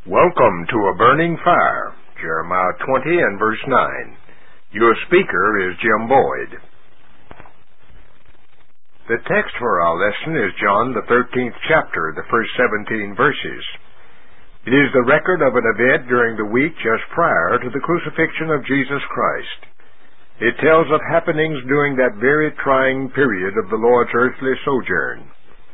Welcome to a burning fire, Jeremiah 20 and verse 9. Your speaker is Jim Boyd. The text for our lesson is John the 13th chapter, the first 17 verses. It is the record of an event during the week just prior to the crucifixion of Jesus Christ. It tells of happenings during that very trying period of the Lord's earthly sojourn.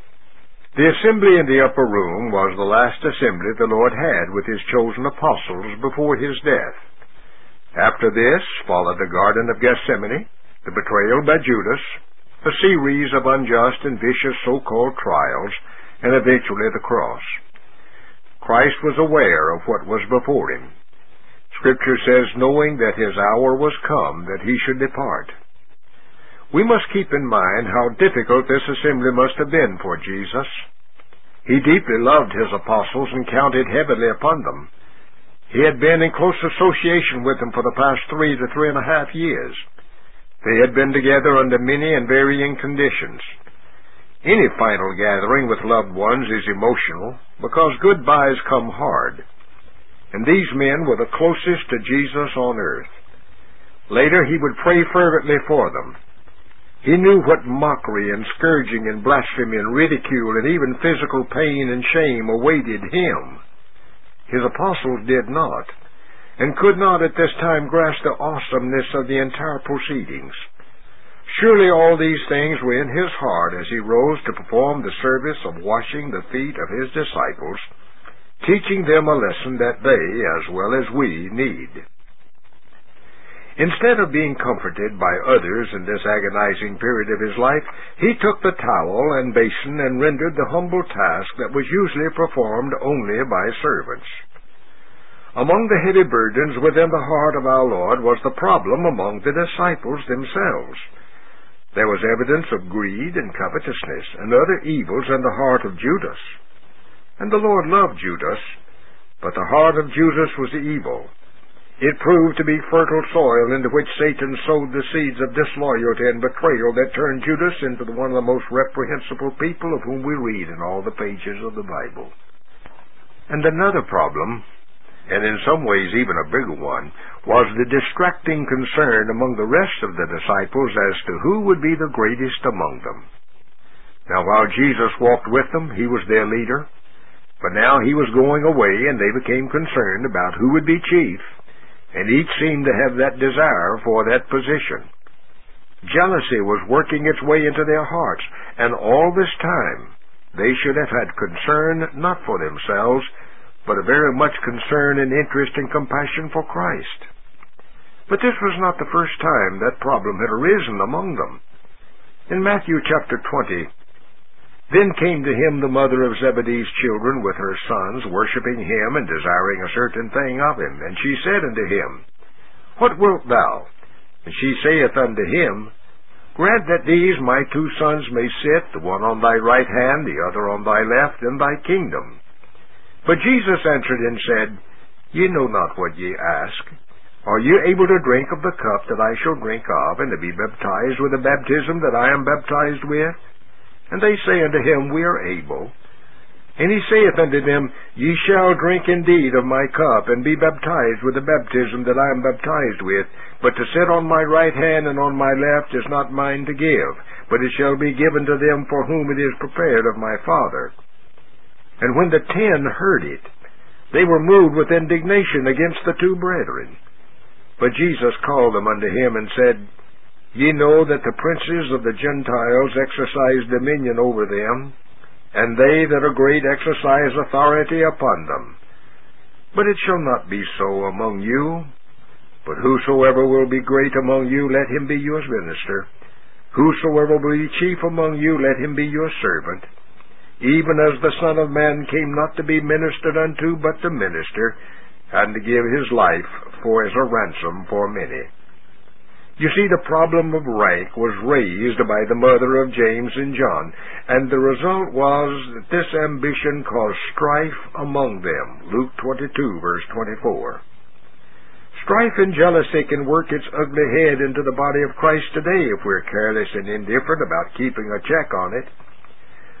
The assembly in the upper room was the last assembly the Lord had with His chosen apostles before His death. After this followed the Garden of Gethsemane, the betrayal by Judas, a series of unjust and vicious so-called trials, and eventually the cross. Christ was aware of what was before Him. Scripture says, knowing that His hour was come, that He should depart. We must keep in mind how difficult this assembly must have been for Jesus. He deeply loved His apostles and counted heavily upon them. He had been in close association with them for the past 3 to 3.5 years. They had been together under many and varying conditions. Any final gathering with loved ones is emotional because goodbyes come hard. And these men were the closest to Jesus on earth. Later He would pray fervently for them. He knew what mockery and scourging and blasphemy and ridicule and even physical pain and shame awaited Him. His apostles did not, and could not at this time grasp the awesomeness of the entire proceedings. Surely all these things were in His heart as He rose to perform the service of washing the feet of His disciples, teaching them a lesson that they, as well as we, need. Instead of being comforted by others in this agonizing period of His life, He took the towel and basin and rendered the humble task that was usually performed only by servants. Among the heavy burdens within the heart of our Lord was the problem among the disciples themselves. There was evidence of greed and covetousness and other evils in the heart of Judas. And the Lord loved Judas, but the heart of Judas was evil. It proved to be fertile soil into which Satan sowed the seeds of disloyalty and betrayal that turned Judas into one of the most reprehensible people of whom we read in all the pages of the Bible. And another problem, and in some ways even a bigger one, was the distracting concern among the rest of the disciples as to who would be the greatest among them. Now, while Jesus walked with them, He was their leader, but now He was going away and they became concerned about who would be chief, and each seemed to have that desire for that position. Jealousy was working its way into their hearts, and all this time they should have had concern not for themselves, but a very much concern and interest and compassion for Christ. But this was not the first time that problem had arisen among them. In Matthew chapter 20, then came to Him the mother of Zebedee's children with her sons, worshiping Him and desiring a certain thing of Him. And she said unto Him, What wilt thou? And she saith unto Him, Grant that these my 2 sons may sit, the one on thy right hand, the other on thy left, in thy kingdom. But Jesus answered and said, Ye know not what ye ask. Are ye able to drink of the cup that I shall drink of, and to be baptized with the baptism that I am baptized with? And they say unto Him, We are able. And He saith unto them, Ye shall drink indeed of my cup, and be baptized with the baptism that I am baptized with. But to sit on my right hand and on my left is not mine to give, but it shall be given to them for whom it is prepared of my Father. And when the 10 heard it, they were moved with indignation against the 2 brethren. But Jesus called them unto Him and said, Ye know that the princes of the Gentiles exercise dominion over them, and they that are great exercise authority upon them. But it shall not be so among you. But whosoever will be great among you, let him be your minister. Whosoever will be chief among you, let him be your servant. Even as the Son of Man came not to be ministered unto, but to minister, and to give His life for as a ransom for many. You see, the problem of rank was raised by the mother of James and John, and the result was that this ambition caused strife among them. Luke 22, verse 24. Strife and jealousy can work its ugly head into the body of Christ today if we're careless and indifferent about keeping a check on it.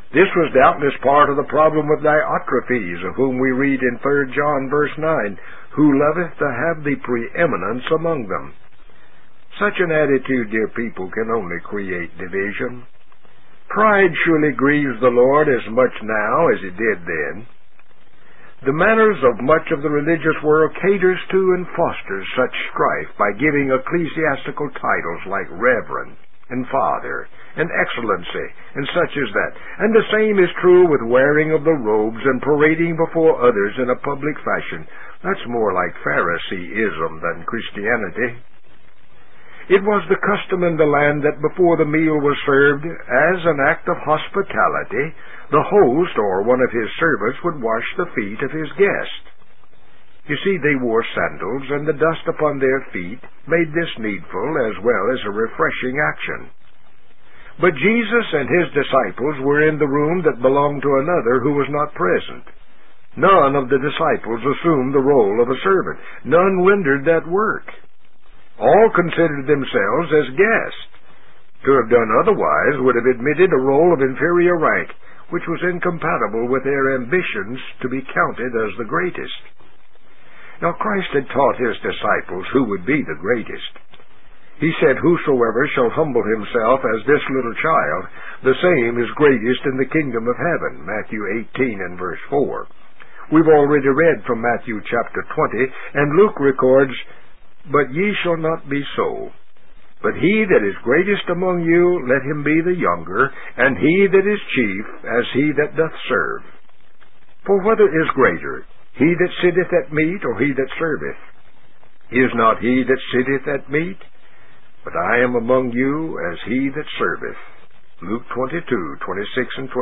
This was doubtless part of the problem with Diotrephes, of whom we read in 3 John verse 9, who loveth to have the preeminence among them. Such an attitude, dear people, can only create division. Pride surely grieves the Lord as much now as it did then. The manners of much of the religious world caters to and fosters such strife by giving ecclesiastical titles like Reverend and Father and Excellency and such as that. And the same is true with wearing of the robes and parading before others in a public fashion. That's more like Phariseeism than Christianity. It was the custom in the land that before the meal was served, as an act of hospitality, the host or one of his servants would wash the feet of his guest. You see, they wore sandals, and the dust upon their feet made this needful as well as a refreshing action. But Jesus and his disciples were in the room that belonged to another who was not present. None of the disciples assumed the role of a servant. None rendered that work. All considered themselves as guests. To have done otherwise would have admitted a role of inferior rank, which was incompatible with their ambitions to be counted as the greatest. Now Christ had taught his disciples who would be the greatest. He said, whosoever shall humble himself as this little child, the same is greatest in the kingdom of heaven. Matthew 18 and verse 4. We've already read from Matthew chapter 20, and Luke records, but ye shall not be so. But he that is greatest among you, let him be the younger, and he that is chief, as he that doth serve. For whether is greater, he that sitteth at meat, or he that serveth? Is not he that sitteth at meat? But I am among you as he that serveth. Luke 22:26 and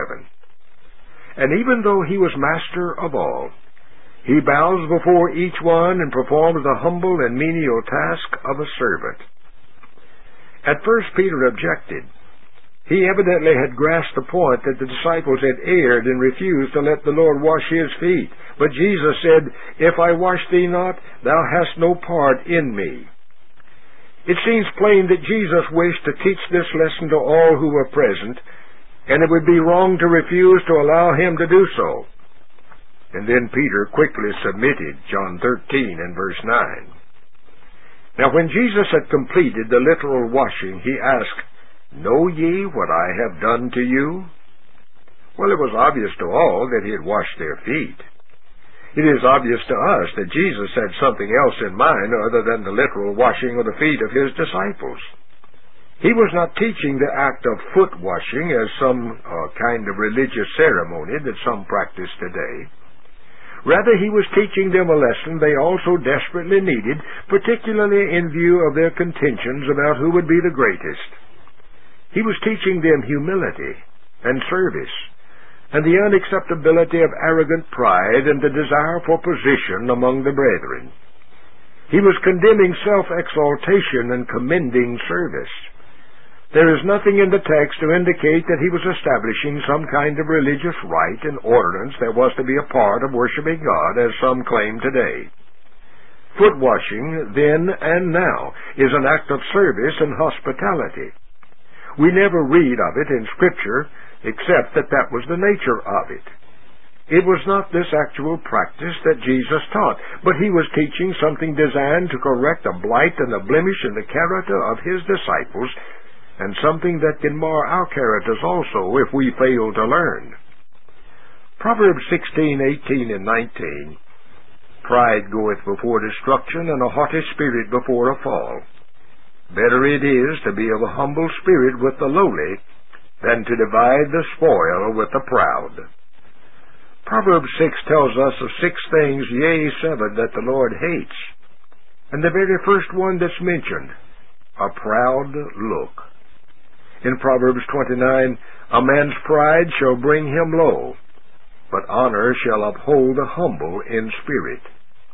27. And even though he was master of all, he bows before each one and performs the humble and menial task of a servant. At first Peter objected. He evidently had grasped the point that the disciples had erred and refused to let the Lord wash his feet. But Jesus said, if I wash thee not, thou hast no part in me. It seems plain that Jesus wished to teach this lesson to all who were present, and it would be wrong to refuse to allow him to do so. And then Peter quickly submitted, John 13 and verse 9. Now when Jesus had completed the literal washing, he asked, know ye what I have done to you? Well, it was obvious to all that he had washed their feet. It is obvious to us that Jesus had something else in mind other than the literal washing of the feet of his disciples. He was not teaching the act of foot washing as some kind of religious ceremony that some practice today. Rather, he was teaching them a lesson they also desperately needed, particularly in view of their contentions about who would be the greatest. He was teaching them humility and service, and the unacceptability of arrogant pride and the desire for position among the brethren. He was condemning self-exaltation and commending service. There is nothing in the text to indicate that he was establishing some kind of religious rite and ordinance that was to be a part of worshiping God, as some claim today. Foot washing, then and now, is an act of service and hospitality. We never read of it in Scripture, except that that was the nature of it. It was not this actual practice that Jesus taught, but he was teaching something designed to correct a blight and a blemish in the character of his disciples, and something that can mar our characters also if we fail to learn. Proverbs 16:18 and 19. Pride goeth before destruction, and a haughty spirit before a fall. Better it is to be of a humble spirit with the lowly, than to divide the spoil with the proud. Proverbs 6 tells us of 6 things, yea, 7, that the Lord hates. And the very first one that's mentioned, a proud look. In Proverbs 29, a man's pride shall bring him low, but honor shall uphold the humble in spirit.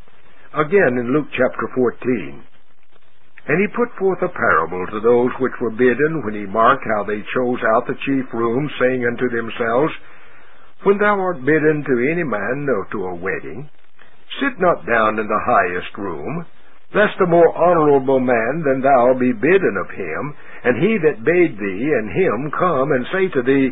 Again in Luke chapter 14, and he put forth a parable to those which were bidden, when he marked how they chose out the chief room, saying unto themselves, when thou art bidden to any man or to a wedding, sit not down in the highest room, lest a more honorable man than thou be bidden of him, and he that bade thee and him come and say to thee,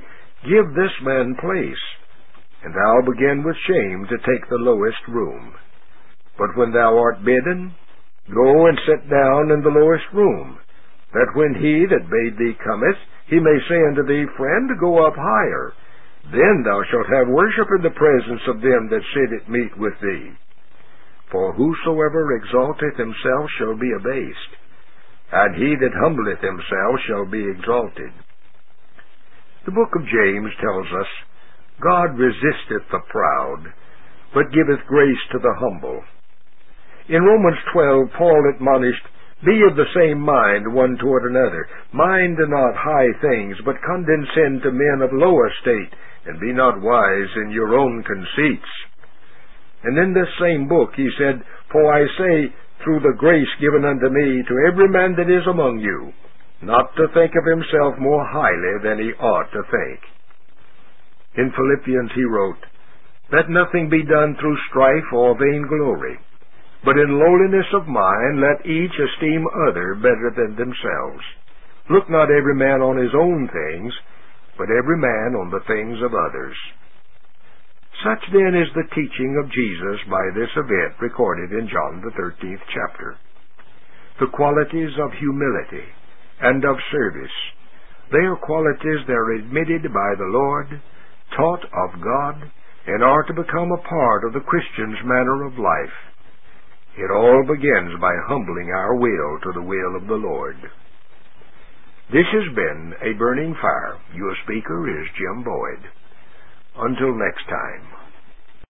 Give this man place, and thou begin with shame to take the lowest room. But when thou art bidden, go and sit down in the lowest room, that when he that bade thee cometh, he may say unto thee, Friend, go up higher. Then thou shalt have worship in the presence of them that sit at meat with thee. For whosoever exalteth himself shall be abased, and he that humbleth himself shall be exalted. The book of James tells us, God resisteth the proud, but giveth grace to the humble. In Romans 12, Paul admonished, Be of the same mind one toward another. Mind not high things, but condescend to men of low estate, and be not wise in your own conceits. And in this same book he said, For I say, through the grace given unto me, to every man that is among you, not to think of himself more highly than he ought to think. In Philippians he wrote, Let nothing be done through strife or vainglory, but in lowliness of mind let each esteem other better than themselves. Look not every man on his own things, but every man on the things of others. Such then is the teaching of Jesus by this event recorded in John the 13th chapter. The qualities of humility and of service, they are qualities that are admitted by the Lord, taught of God, and are to become a part of the Christian's manner of life. It all begins by humbling our will to the will of the Lord. This has been A Burning Fire. Your speaker is Jim Boyd. Until next time.